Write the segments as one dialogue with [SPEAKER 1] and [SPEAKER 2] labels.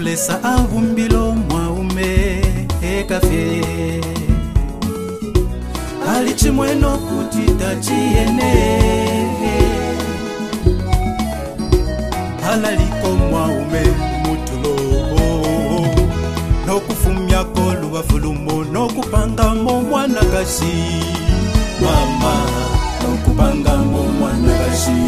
[SPEAKER 1] nalesa avumbilo mwaume ekafe alichimweno kutita chiene halaliko mwaume mutulo nokufumya koluwa fulumo nokupangamo mwana kashi mama nokupangamo mwana kashi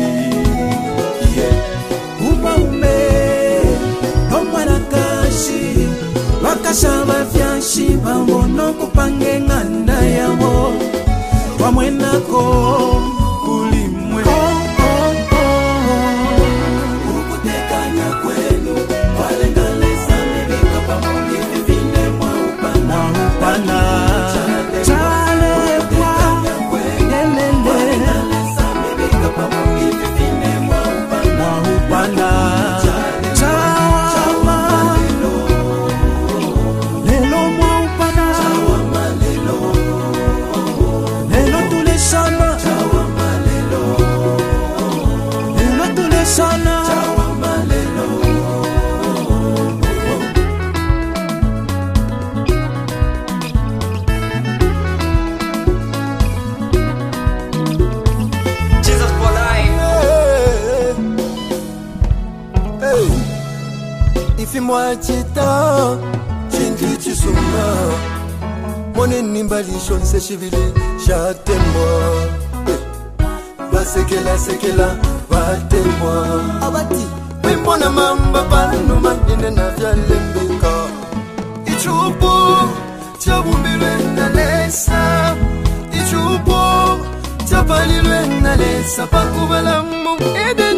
[SPEAKER 1] umaume no mwana kashi wakashaba vyanshi bambo nokupange nganda yabo wamwenako kulimwe ukutekanya kwenu walengaleza mibika pamoja vivine mwaupana chale kwa walengaleza mibika pamoja vivine mwaupana
[SPEAKER 2] Fais-moi chita, chindi chisuma. Mon inimbalisho se chivili, châte-moi. Va sekela, va-te-moi. Abati, pimpona mamba pano mandine na vyalembeka. Ichupo, chabumbilwe na lesa. Ichupo, chapalilwe na lesa. Pakubala mu ede.